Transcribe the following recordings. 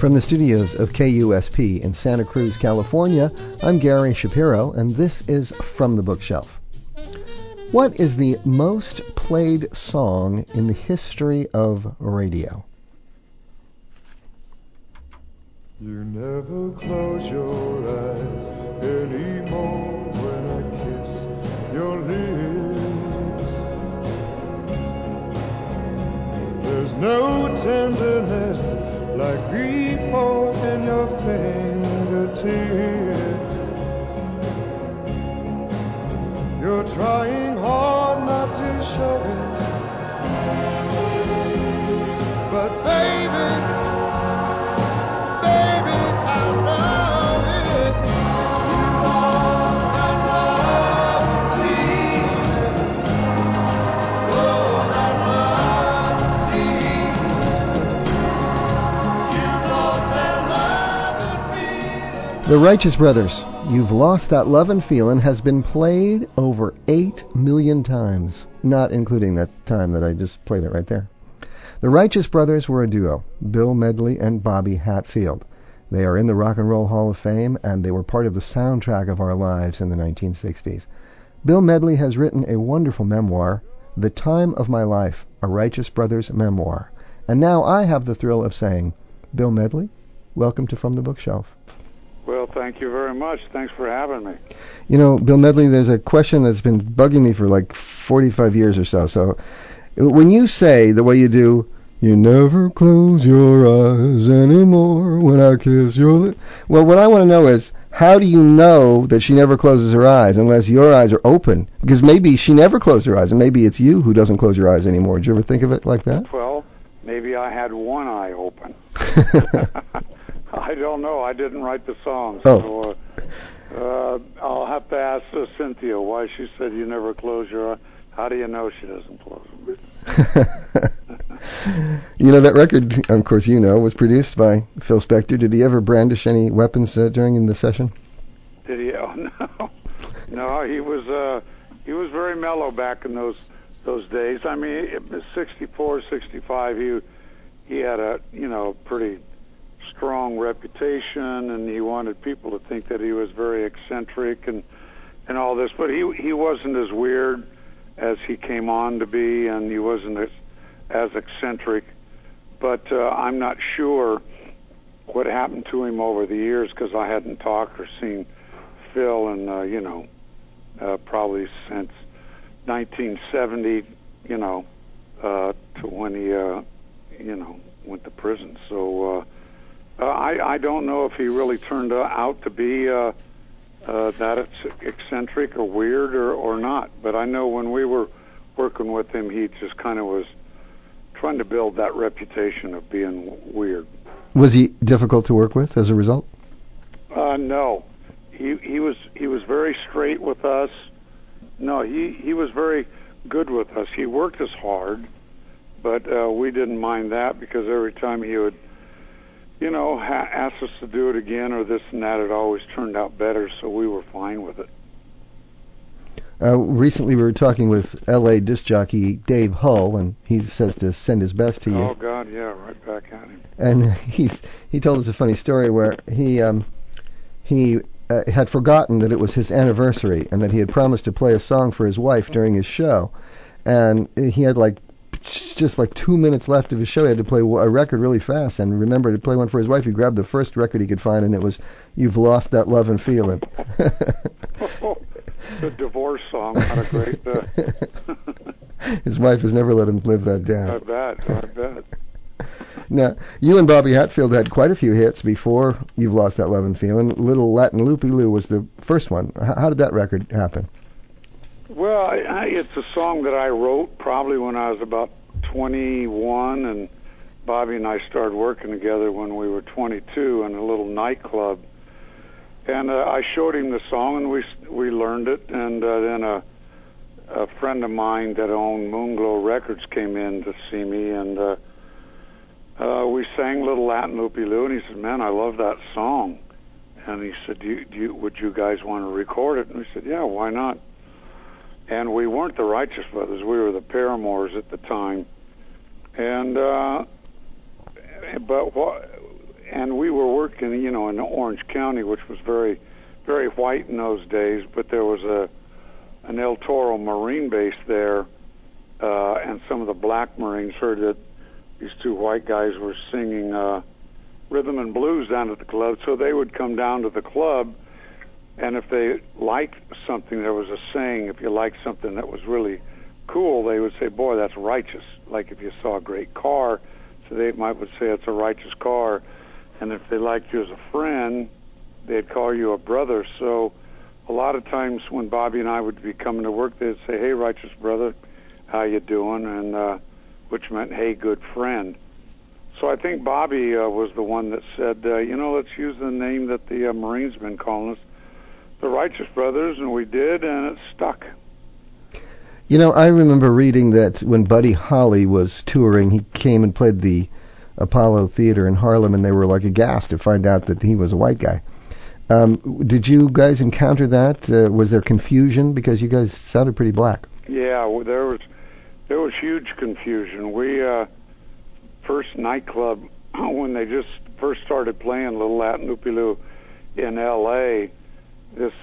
From the studios of KUSP in Santa Cruz, California, I'm Gary Shapiro, and this is From the Bookshelf. What is the most played song in the history of radio? You never close your eyes anymore when I kiss your lips. There's no tenderness like before in your fingertips. You're trying hard not to show it, but baby, I know it. You lost that love feeling. Oh, that love feeling. You lost that love feeling. The Righteous Brothers, You've Lost That Lovin' Feelin' has been played over 8 million times, not including that time that I just played it right there. The Righteous Brothers were a duo, Bill Medley and Bobby Hatfield. They are in the Rock and Roll Hall of Fame, and they were part of the soundtrack of our lives in the 1960s. Bill Medley has written a wonderful memoir, The Time of My Life, a Righteous Brothers memoir. And now I have the thrill of saying, Bill Medley, welcome to From the Bookshelf. Well, thank you very much. Thanks for having me. You know, Bill Medley, there's a question that's been bugging me for like 45 years or so. So when you say the way you do, you never close your eyes anymore when I kiss your lips. Well, what I want to know is, how do you know that she never closes her eyes unless your eyes are open? Because maybe she never closed her eyes, and maybe it's you who doesn't close your eyes anymore. Did you ever think of it like that? Well, maybe I had one eye open. I don't know. I didn't write the song. So I'll have to ask Cynthia why she said you never close your eye. How do you know she doesn't close them? You know, that record, of course you know, was produced by Phil Spector. Did he ever brandish any weapons during the session? Did he? Oh, no. No, he was very mellow back in those days. I mean, it was 64, 65, he had a, pretty strong reputation, and he wanted people to think that he was very eccentric and all this, but he wasn't as weird as he came on to be, and he wasn't as eccentric. But I'm not sure what happened to him over the years, because I hadn't talked or seen Phil in, probably since 1970, to when he, went to prison. So I don't know if he really turned out to be that eccentric or weird or not. But I know when we were working with him, he just kind of was trying to build that reputation of being weird. Was he difficult to work with as a result? No. He was very straight with us. No, he was very good with us. He worked us hard, but we didn't mind that, because every time he would ask us to do it again or this and that, it always turned out better, so we were fine with it. Recently we were talking with L.A. disc jockey Dave Hull, and he says to send his best to you. Oh, God, yeah, right back at him. And he told us a funny story where he had forgotten that it was his anniversary and that he had promised to play a song for his wife during his show. And he had just 2 minutes left of his show. He had to play a record really fast, and remember to play one for his wife. He grabbed the first record he could find, and it was You've Lost That Lovin' Feelin'. The divorce song. What a great... His wife has never let him live that down. I bet. Now, you and Bobby Hatfield had quite a few hits before You've Lost That Lovin' Feelin'. Little Latin Loopy-Loo was the first one. How did that record happen? Well, it's a song that I wrote probably when I was about 21, and Bobby and I started working together when we were 22 in a little nightclub. And I showed him the song, and we learned it. And then a friend of mine that owned Moonglow Records came in to see me, and we sang Little Latin Loopy-Loo, and he said, "Man, I love that song." And he said, would you guys want to record it? And we said, yeah, why not? And we weren't the Righteous Brothers. We were the Paramours at the time. And and we were working, in Orange County, which was very, very white in those days. But there was an El Toro Marine base there, and some of the black Marines heard that these two white guys were singing rhythm and blues down at the club, so they would come down to the club, and if they liked something, there was a saying, if you liked something that was really cool, they would say, boy, that's righteous. Like if you saw a great car, so they would say it's a righteous car. And if they liked you as a friend, they'd call you a brother. So a lot of times when Bobby and I would be coming to work, they'd say, hey, righteous brother, how you doing? And which meant, hey, good friend. So I think Bobby was the one that said, let's use the name that the Marines been calling us, the Righteous Brothers, and we did, and it stuck. I remember reading that when Buddy Holly was touring, he came and played the Apollo Theater in Harlem, and they were like aghast to find out that he was a white guy. Did you guys encounter that? Was there confusion? Because you guys sounded pretty black. Yeah, there was huge confusion. We first nightclub, when they just first started playing Little Latin Loopy-Loo in L.A., this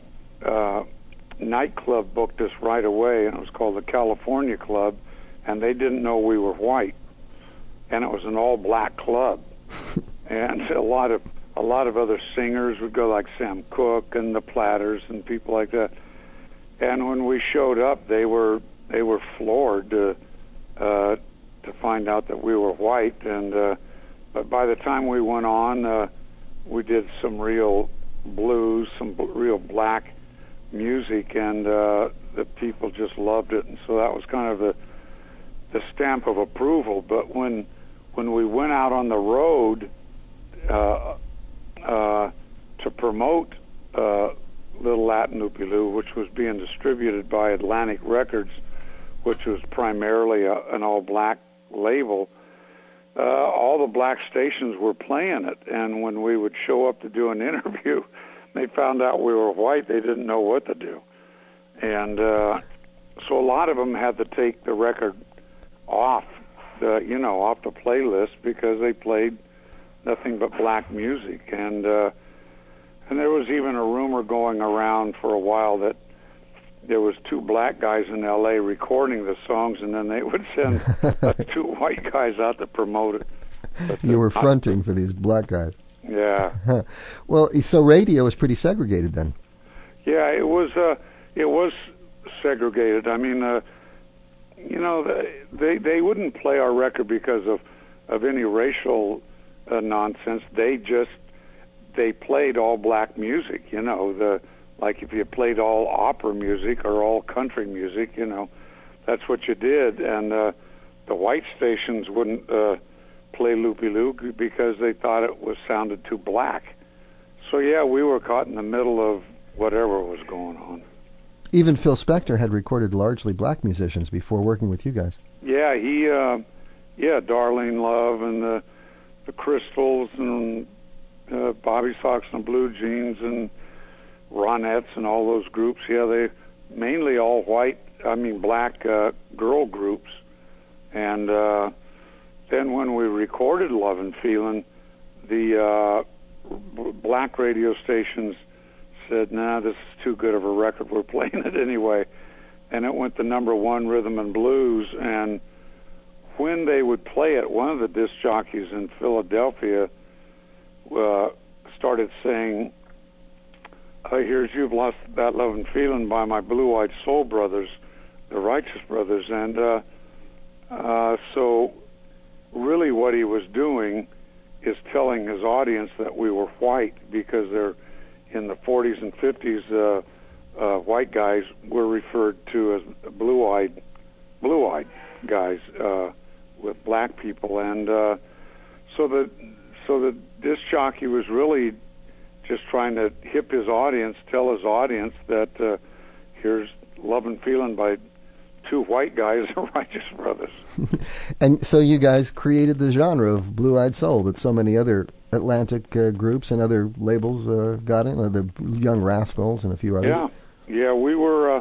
nightclub booked us right away, and it was called the California Club, and they didn't know we were white, and it was an all-black club, and a lot of other singers would go, like Sam Cooke and the Platters and people like that. And when we showed up, they were floored to find out that we were white. And but by the time we went on, we did some real blues, some real black music, and the people just loved it. And so that was kind of the stamp of approval. But when we went out on the road to promote Little Latin Loopy-Loo, which was being distributed by Atlantic Records, which was primarily an all-black label, all the black stations were playing it. And when we would show up to do an interview, they found out we were white, they didn't know what to do. And so a lot of them had to take the record off the playlist because they played nothing but black music. And there was even a rumor going around for a while that there was two black guys in L.A. recording the songs, and then they would send two white guys out to promote it. But you were fronting for these black guys. Yeah. Well, so radio was pretty segregated then. Yeah, it was segregated. I mean, they wouldn't play our record because of any racial nonsense. They played all black music. Like if you played all opera music or all country music, that's what you did. And the white stations wouldn't play Loopy-Loo because they thought it sounded too black. So yeah, we were caught in the middle of whatever was going on. Even Phil Spector had recorded largely black musicians before working with you guys. Yeah, Darlene Love and the Crystals and Bobby Sox and Blue Jeans and Ronettes and all those groups. Yeah, they mainly all black girl groups. And then when we recorded Love and Feelin', the black radio stations said, nah, this is too good of a record, we're playing it anyway. And it went to #1 rhythm and blues. And when they would play it, one of the disc jockeys in Philadelphia started saying, here's You've Lost That Love and Feeling by my blue-eyed soul brothers, the Righteous Brothers. And so really what he was doing is telling his audience that we were white, because they're in the 40s and 50s, white guys were referred to as blue-eyed guys with black people. And so the disc jockey was really just trying to hip his audience, tell his audience that here's Love and Feeling by two white guys, the Righteous Brothers. And so you guys created the genre of blue-eyed soul that so many other Atlantic groups and other labels got in, the Young Rascals and a few others. Yeah, we were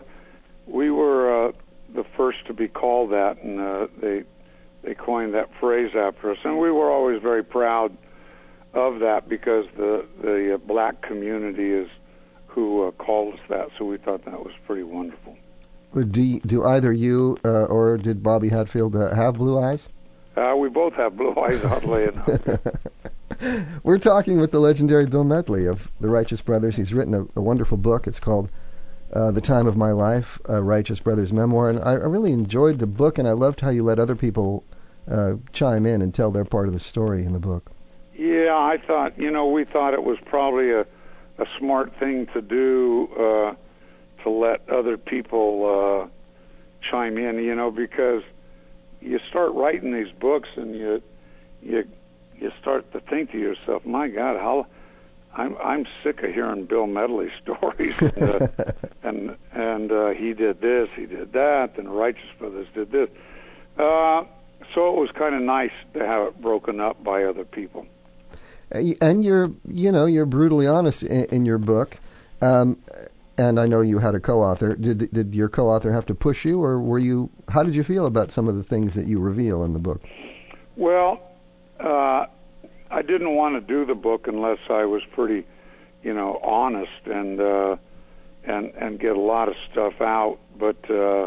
the first to be called that, and they coined that phrase after us, and we were always very proud of that because the black community is who called us that. So we thought that was pretty wonderful. Do either you or did Bobby Hatfield have blue eyes? We both have blue eyes, oddly enough. We're talking with the legendary Bill Medley of the Righteous Brothers. He's written a wonderful book. It's called The Time of My Life, a Righteous Brothers memoir. And I really enjoyed the book, and I loved how you let other people chime in and tell their part of the story in the book. Yeah, I thought, we thought it was probably a smart thing to do to let other people chime in, because you start writing these books and you start to think to yourself, my God, how I'm sick of hearing Bill Medley stories, and he did this, he did that, and the Righteous Brothers did this. So it was kind of nice to have it broken up by other people. And you're brutally honest in your book. And I know you had a co-author. Did your co-author have to push you, or how did you feel about some of the things that you reveal in the book? Well, I didn't want to do the book unless I was pretty, honest and get a lot of stuff out. But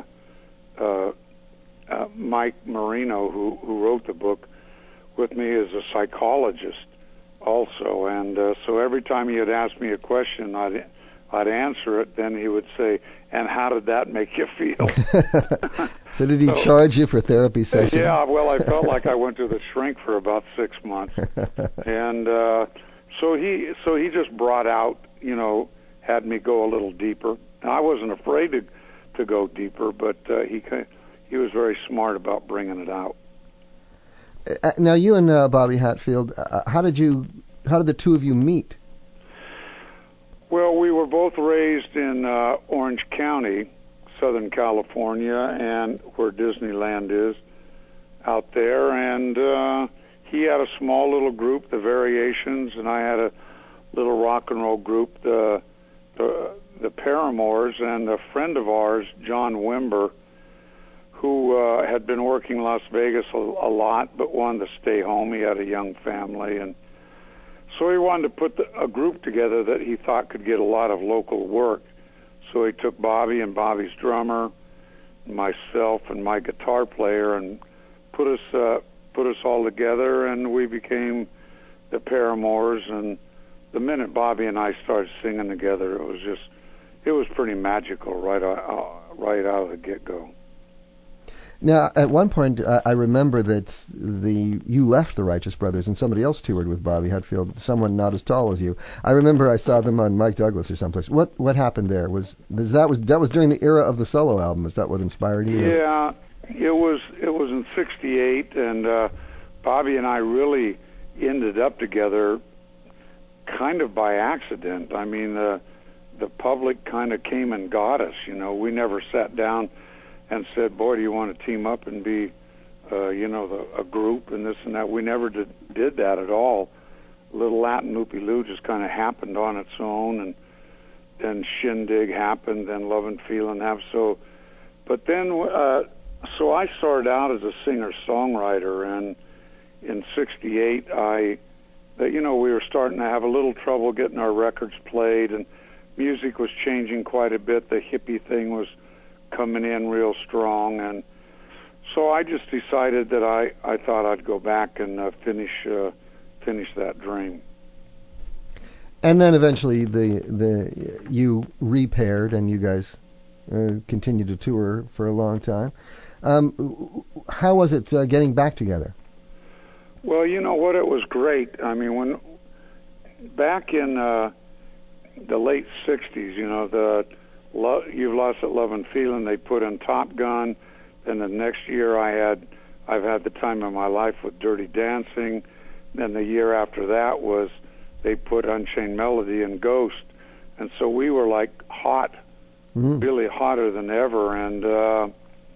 Mike Marino, who wrote the book with me, is a psychologist also, and so every time he would ask me a question, I'd answer it. Then he would say, "And how did that make you feel?" So did he charge you for therapy sessions? Yeah, well, I felt like I went to the shrink for about 6 months, and so he just brought out, had me go a little deeper. And I wasn't afraid to go deeper, but he was very smart about bringing it out. Now, you and Bobby Hatfield, how did the two of you meet? Well, we were both raised in Orange County, Southern California, and where Disneyland is out there. And he had a small little group, the Variations, and I had a little rock and roll group, the Paramours. And a friend of ours, John Wimber, who had been working in Las Vegas a lot but wanted to stay home. He had a young family, and so he wanted to put a group together that he thought could get a lot of local work. So he took Bobby and Bobby's drummer, myself and my guitar player, and put us all together, and we became the Paramours. And the minute Bobby and I started singing together, it was pretty magical right out of the get-go. Now, at one point, I remember that you left the Righteous Brothers and somebody else toured with Bobby Hatfield, someone not as tall as you. I remember I saw them on Mike Douglas or someplace. What happened there? That was during the era of the solo album. Is that what inspired you? Yeah, it was in '68, and Bobby and I really ended up together kind of by accident. I mean, the public kind of came and got us. We never sat down and said, "Boy, do you want to team up and be, a group and this and that?" We never did that at all. Little Latin Loopy-Loo just kind of happened on its own, and then Shindig happened, then Love and Feeling happened. But then, so I started out as a singer-songwriter, and in '68, we were starting to have a little trouble getting our records played, and music was changing quite a bit. The hippie thing was coming in real strong, and so I just decided that I thought I'd go back and finish that dream. And then eventually you repaired, and you guys continued to tour for a long time. How was it getting back together? Well, you know what, it was great. I mean, back in the late '60s, the You've Lost That Love and Feeling, they put in Top Gun. Then the next year I've had the time of my life with Dirty Dancing. Then the year after that was they put Unchained Melody and Ghost. And so we were like hot, really hotter than ever. And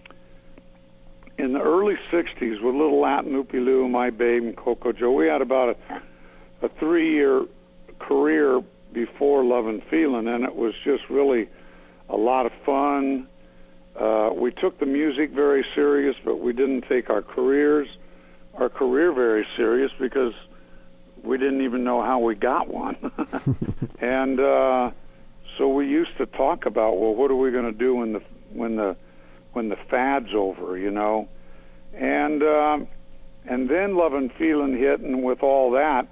in the early '60s with Little Latin Loopy-Loo, My Babe, and Coco Joe, we had about a 3-year career before Love and Feeling, and it was just really a lot of fun. We took the music very serious, but we didn't take our career very serious because we didn't even know how we got one. And so we used to talk about, well, what are we going to do when the fad's over, you know? And then Lovin' Feelin' hit, and with all that,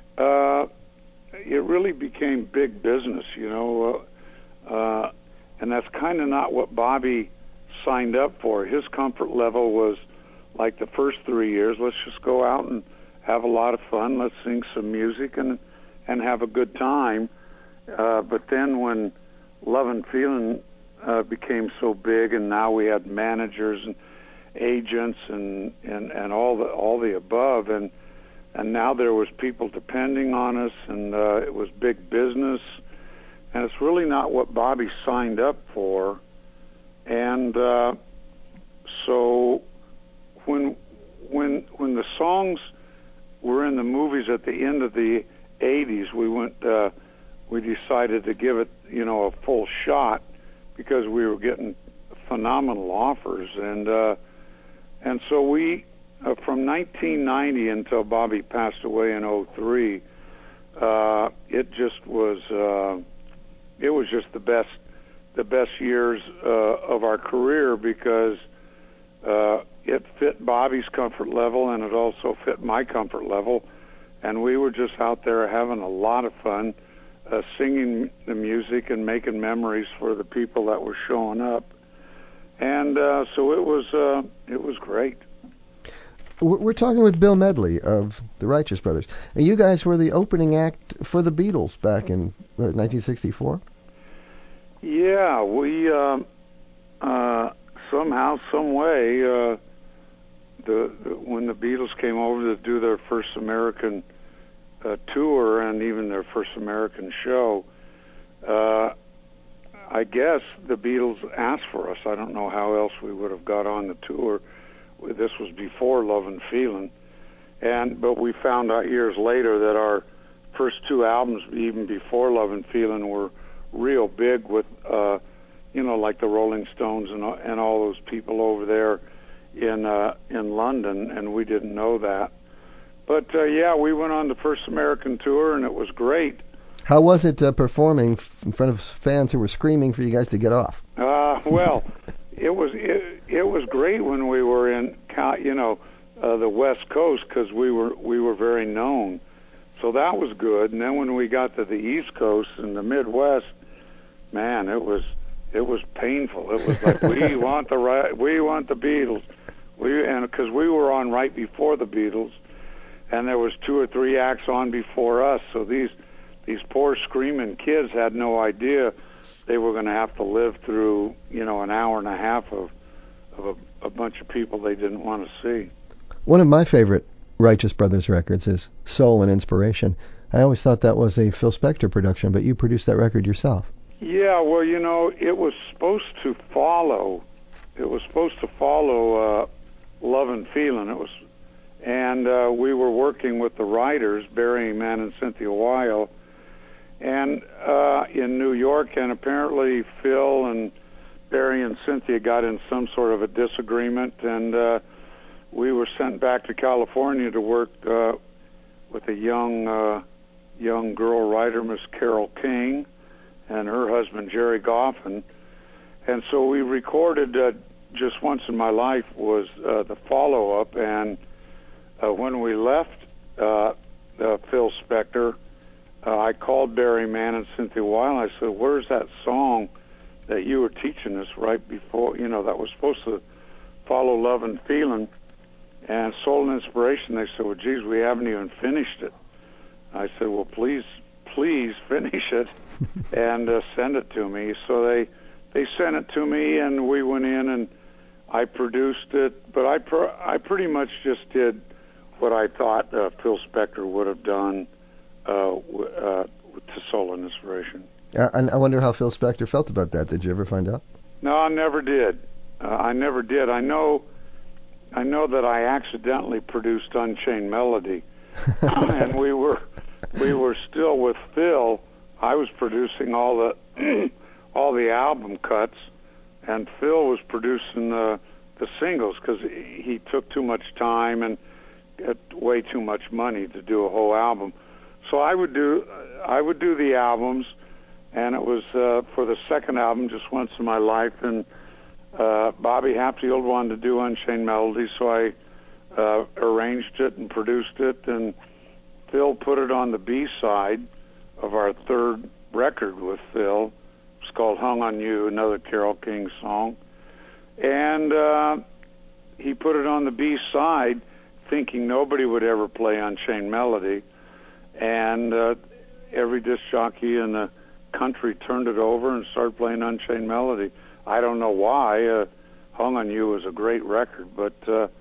it really became big business, you know. And that's kind of not what Bobby signed up for. His comfort level was like the first 3 years, let's just go out and have a lot of fun, let's sing some music and have a good time. But then when Lovin' Feelin' became so big, and now we had managers and agents and all the above, and now there was people depending on us, and it was big business, and it's really not what Bobby signed up for. And so when the songs were in the movies at the end of the 80s, we decided to give it, you know, a full shot, because we were getting phenomenal offers. And so we, from 1990 until Bobby passed away in 2003, it just was, it was just the best years of our career, because it fit Bobby's comfort level, and it also fit my comfort level, and we were just out there having a lot of fun, singing the music and making memories for the people that were showing up. And so it was great. We're talking with Bill Medley of the Righteous Brothers. And you guys were the opening act for the Beatles back in 1964? Yeah, we somehow, some way, when the Beatles came over to do their first American tour, and even their first American show, I guess the Beatles asked for us. I don't know how else we would have got on the tour. This was before Lovin' Feelin', but we found out years later that our first two albums, even before Lovin' Feelin', were real big with, you know, like the Rolling Stones and all those people over there in London, and we didn't know that. But yeah, we went on the first American tour, and it was great. How was it performing in front of fans who were screaming for you guys to get off? Well, it was great when we were in, you know, the West Coast, because we were very known, so that was good. And then when we got to the East Coast and the Midwest, man, it was painful. It was like we want the Beatles, and because we were on right before the Beatles, and there was 2 or 3 acts on before us, so these poor screaming kids had no idea they were going to have to live through, you know, an hour and a half of a bunch of people they didn't want to see. One of my favorite Righteous Brothers records is Soul and Inspiration. I always thought that was a Phil Spector production, but you produced that record yourself. Yeah, well, you know, it was supposed to follow Lovin' Feelin'. And we were working with the writers, Barry Mann and Cynthia Weil, and in New York, and apparently Phil and Barry and Cynthia got in some sort of a disagreement, and we were sent back to California to work with a young girl writer, Miss Carole King, and her husband, Jerry Goffin. And so we recorded Just Once in My Life was the follow-up, and when we left Phil Spector, I called Barry Mann and Cynthia Weil. I said, "Where's that song that you were teaching us right before, you know, that was supposed to follow Lovin' Feelin'?" And Soul and Inspiration, they said, "Well, geez, we haven't even finished it." I said, "Well, please finish it and send it to me." So they sent it to me, and we went in and I produced it. But I pretty much just did what I thought Phil Spector would have done to Soul and Inspiration. And I wonder how Phil Spector felt about that. Did you ever find out? No, I never did. I never did. I know that I accidentally produced Unchained Melody, and we were still with Phil. I was producing all the album cuts, and Phil was producing the singles, because he took too much time and way too much money to do a whole album. So I would do the albums, and it was for the second album, Just Once in My Life, and Bobby Hatfield wanted to do Unchained Melody, so I arranged it and produced it, and Phil put it on the B-side of our third record with Phil. It's called Hung on You, another Carole King song. And he put it on the B-side thinking nobody would ever play Unchained Melody. And every disc jockey in the country turned it over and started playing Unchained Melody. I don't know why. Hung on You was a great record, but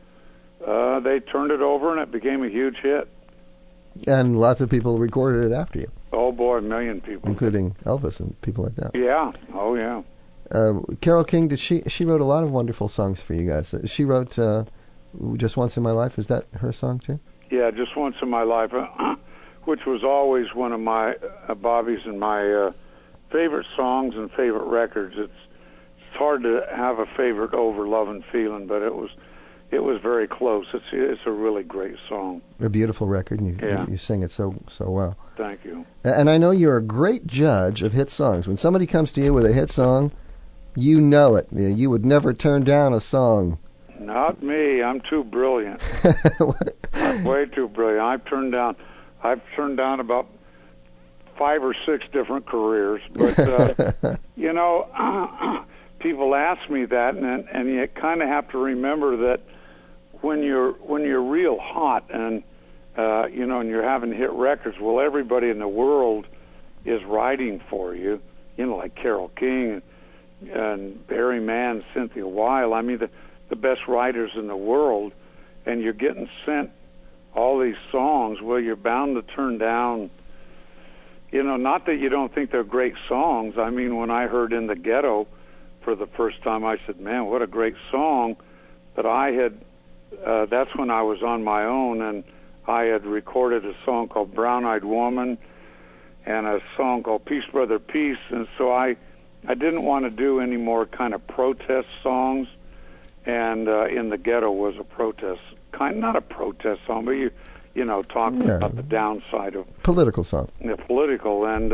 they turned it over and it became a huge hit. And lots of people recorded it after you. Oh, boy, a million people. Including Elvis and people like that. Yeah. Oh, yeah. Carole King, she wrote a lot of wonderful songs for you guys. She wrote Just Once in My Life. Is that her song, too? Yeah, Just Once in My Life, which was always one of my, Bobby's and my favorite songs and favorite records. It's hard to have a favorite over Love and Feeling, but it was very close. It's a really great song. A beautiful record, and you sing it so well. Thank you. And I know you're a great judge of hit songs. When somebody comes to you with a hit song, you know it. You would never turn down a song. Not me. I'm too brilliant. I'm way too brilliant. I've turned down about 5 or 6 different careers, but people ask me that, and you kind of have to remember that when you're real hot and and you're having hit records, well, everybody in the world is writing for you, like Carole King and Barry Mann, Cynthia Weil. I mean, the best writers in the world, and you're getting sent all these songs. Well, you're bound to turn down. Not that you don't think they're great songs. I mean, when I heard In the Ghetto for the first time, I said, man, what a great song. But that's when I was on my own, and I had recorded a song called Brown Eyed Woman and a song called Peace Brother Peace, and so I didn't want to do any more kind of protest songs, and In the Ghetto was a protest, not a protest song, but talking about the downside of political song. Yeah, political, and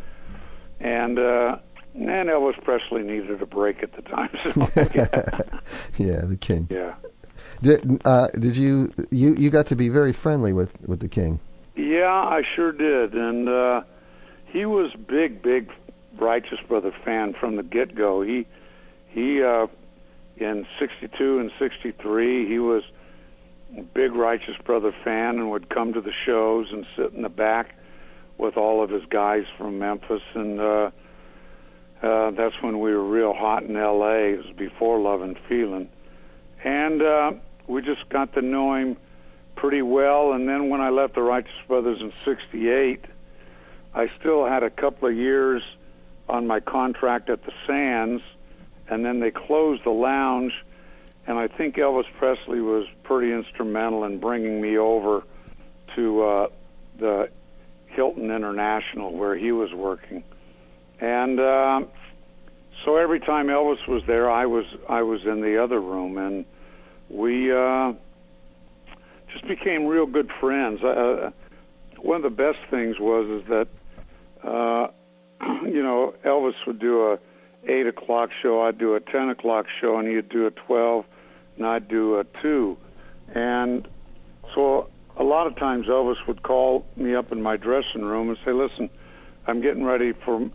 Elvis Presley needed a break at the time. So yeah, the King. Yeah. Did you got to be very friendly with the King? Yeah, I sure did, and he was big Righteous Brother fan from the get-go. He in '62 and '63 he was a big Righteous Brother fan and would come to the shows and sit in the back with all of his guys from Memphis, and that's when we were real hot in L.A. It was before Love and Feeling, and we just got to know him pretty well. And then when I left the Righteous Brothers in '68, I still had a couple of years on my contract at the Sands, and then they closed the lounge, and I think Elvis Presley was pretty instrumental in bringing me over to the Hilton International where he was working. And so every time Elvis was there, I was in the other room, and we just became real good friends. One of the best things was that Elvis would do a 8 o'clock show, I'd do a 10 o'clock show, and he'd do a 12, and I'd do a 2. And so a lot of times Elvis would call me up in my dressing room and say, listen, I'm getting ready for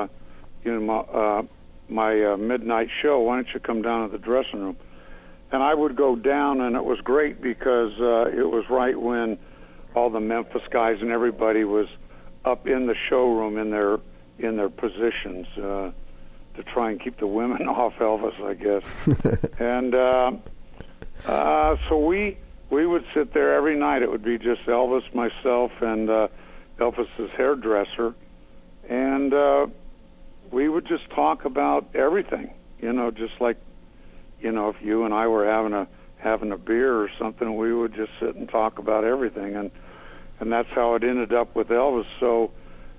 my midnight show. Why don't you come down to the dressing room? And I would go down, and it was great because it was right when all the Memphis guys and everybody was up in the showroom in their positions to try and keep the women off Elvis, I guess. And so we would sit there every night. It would be just Elvis, myself, and Elvis's hairdresser, and we would just talk about everything, just like, if you and I were having a beer or something, we would just sit and talk about everything, and that's how it ended up with Elvis. So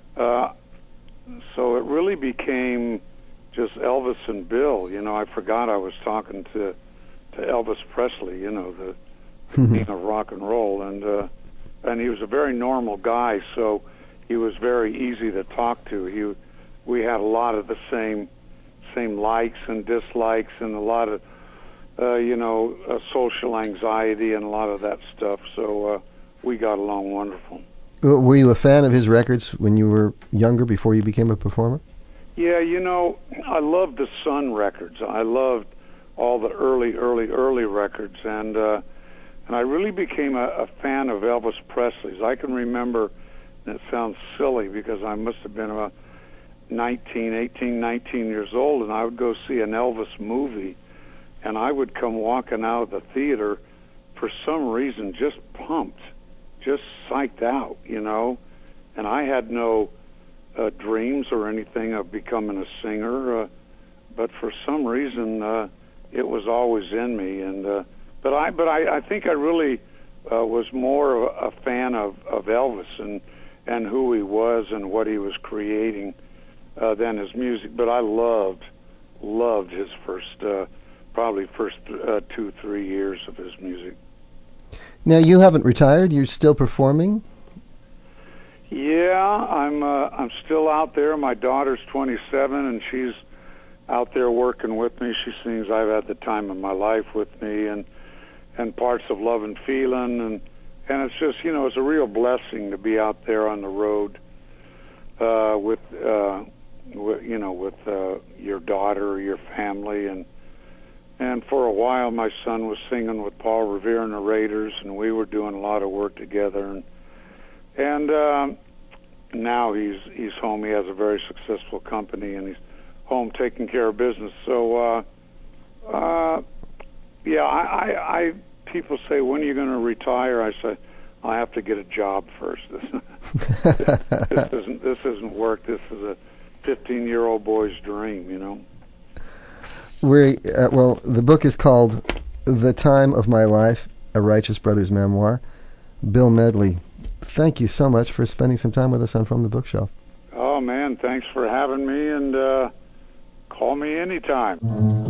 it really became just Elvis and Bill. I forgot I was talking to Elvis Presley, the king of rock and roll, and he was a very normal guy, so he was very easy to talk to. We had a lot of the same likes and dislikes, and a lot of social anxiety and a lot of that stuff. So we got along wonderful. Were you a fan of his records when you were younger, before you became a performer? Yeah, I loved the Sun records. I loved all the early records, and I really became a fan of Elvis Presley's. I can remember, and it sounds silly because I must have been about 19 years old, and I would go see an Elvis movie, and I would come walking out of the theater for some reason just pumped, just psyched out, and I had no dreams or anything of becoming a singer, but for some reason it was always in me, and but I think I really was more a fan of Elvis and who he was and what he was creating than his music. But I loved his first 2-3 years of his music. Now, you haven't retired. You're still performing? Yeah, I'm still out there. My daughter's 27, and she's out there working with me. She sings "I've Had the Time of My Life" with me, and parts of "Love and Feeling," and it's just, it's a real blessing to be out there on the road with your daughter, your family, and for a while my son was singing with Paul Revere and the Raiders, and we were doing a lot of work together, and now he's home. He has a very successful company, and he's home taking care of business. So I people say, when are you going to retire? I say, I have to get a job first. This isn't work. This is a 15-year-old boy's dream, Well, the book is called The Time of My Life, a Righteous Brothers memoir. Bill Medley, thank you so much for spending some time with us on From the Bookshelf. Oh, man, thanks for having me, and call me anytime.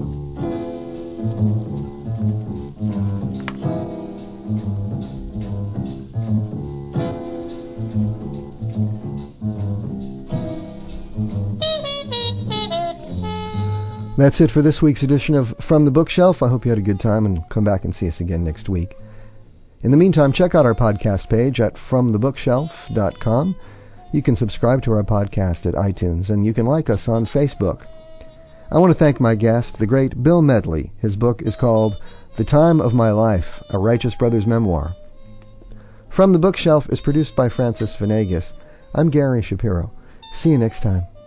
That's it for this week's edition of From the Bookshelf. I hope you had a good time, and come back and see us again next week. In the meantime, check out our podcast page at FromTheBookshelf.com. You can subscribe to our podcast at iTunes, and you can like us on Facebook. I want to thank my guest, the great Bill Medley. His book is called The Time of My Life, a Righteous Brothers memoir. From the Bookshelf is produced by Francis Venegas. I'm Gary Shapiro. See you next time.